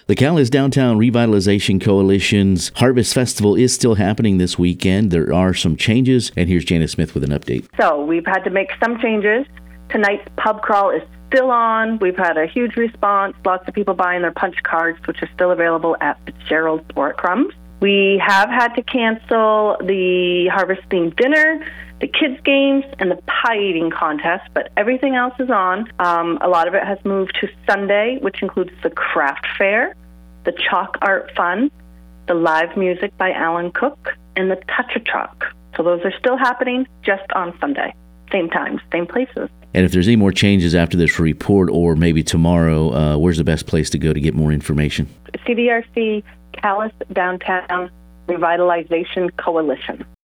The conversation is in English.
The Calais Downtown Revitalization Coalition's Harvest Festival is still happening this weekend. There are some changes, and here's Janice Smith with an update. So we've had to make some changes. Tonight's pub crawl is still on. We've had a huge response. Lots of people buying their punch cards, which are still available at Fitzgerald's or at Crumbs. We have had to cancel the harvest-themed dinner, the kids' games, and the pie eating contest, but everything else is on. A lot of it has moved to Sunday, which includes the craft fair, the chalk art fun, the live music by Alan Cook, and the touch-a-truck. So those are still happening just on Sunday. Same times, same places. And if there's any more changes after this report or maybe tomorrow, where's the best place to go to get more information? CDRC Calais Downtown Revitalization Coalition.